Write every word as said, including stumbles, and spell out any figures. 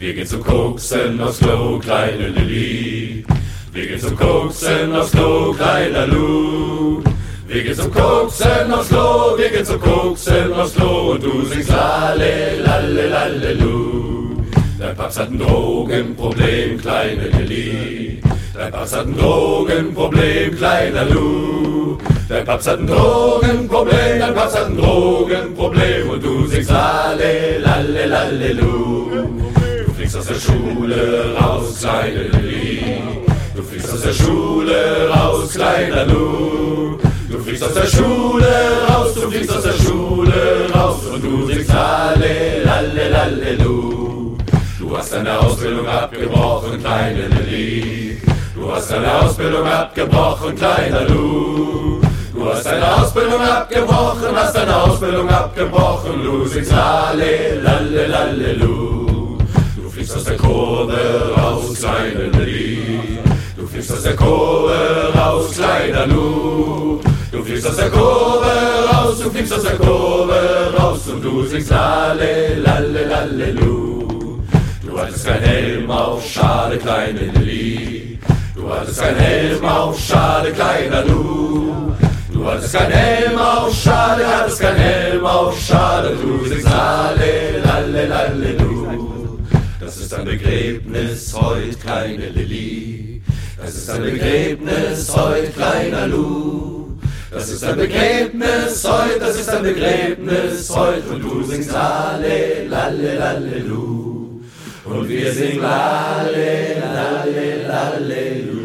Wir gehen zum Koksen aufs Klo, kleine Lilly. Wir gehen zum Koksen aufs Klo, kleiner Lou. Wir gehen zum Koksen aufs Klo, wir gehen zum Koksen aufs Klo und du singst Lalle, Lalle, Lalle, Lu. Dein Papst hat ein Drogenproblem, kleine Lilly. Dein Papst hat ein Drogenproblem, kleiner Lou. Dein Papst hat ein Drogenproblem, dein Papst hat ein Drogenproblem und du singst Lalle, Lalle, Lalle, Lu. Du fliegst aus der Schule raus, kleine Lilly. Du fliegst aus der Schule raus, kleiner Lou. Du fliegst aus der Schule raus, du fliegst aus der Schule raus und du singst Lalle, Lalle, Lalle, Lu. Du hast deine Ausbildung abgebrochen, kleine Lilly. Du hast deine Ausbildung abgebrochen, kleiner Lou. Du hast deine Ausbildung abgebrochen, hast deine Ausbildung abgebrochen, du singst Lalle, Lalle, Lalle, Lu. Du fliegst aus der Kurve raus, kleine Lilly. Du fliegst aus der Kurve raus, kleiner Lou. Du fliegst aus der Kurve raus, du fliegst aus der Kurve raus und du singst Lalle, Lalle, Lalle, Lu. Du hattest kein Helm auf, schade, kleine Lilly. Du hattest kein Helm auf, schade, kleiner Lou. Du hattest kein Helm auf, schade, hattest kein Helm auf, schade, du singst Lalle, Lalle, Lalle, Lu. Das ist ein Begräbnis heut, kleine Lilly. Das ist ein Begräbnis heut, kleiner Lou. Das ist ein Begräbnis heut, das ist ein Begräbnis heut und du singst Lalle, Lalle, Lalle, Lu. Und wir singen Lalle, Lalle, Lalle, Lu.